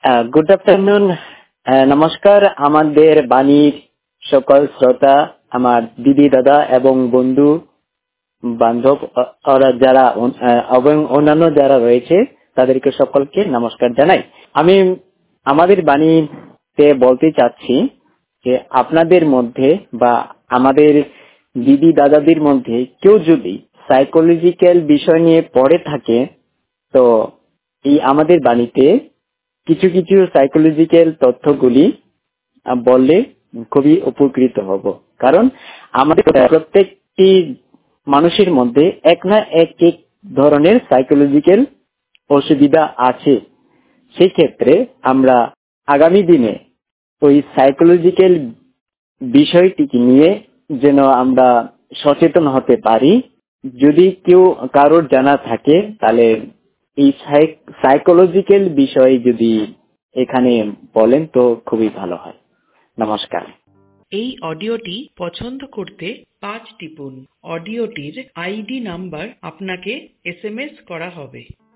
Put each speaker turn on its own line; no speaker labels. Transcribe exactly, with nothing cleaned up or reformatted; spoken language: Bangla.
Good afternoon. নমস্কার আমাদের বাণীর সকল শ্রোতা, আমার দিদি দাদা এবং বন্ধু বান্ধব ওরা যারা এবং অন্যান্য যারা রয়েছে তাদেরকে সকলকে নমস্কার জানাই। আমি আমাদের বাণীতে বলতে চাচ্ছি যে আপনাদের মধ্যে বা আমাদের দিদি দাদাদের মধ্যে কেউ যদি সাইকোলজিক্যাল বিষয় নিয়ে পড়ে থাকে, তো এই আমাদের বাণীতে কিছু কিছু সাইকোলজিক্যাল তথ্যগুলি বললে খুবই উপকৃত হব। কারণ আমাদের প্রত্যেকটি মানুষের মধ্যে এক না এক এক ধরনের সাইকোলজিক্যাল অসুবিধা আছে। সেই ক্ষেত্রে আমরা আগামী দিনে ওই সাইকোলজিক্যাল বিষয়টিকে নিয়ে যেন আমরা সচেতন হতে পারি। যদি কেউ কারোর জানা থাকে তাহলে এই সাইকোলজিক্যাল বিষয় যদি এখানে বলেন তো খুবই ভালো হয়। নমস্কার।
এই অডিওটি পছন্দ করতে পাঁচ টিপুন। অডিওটির আইডি নাম্বার আপনাকে এস এম এস করা হবে।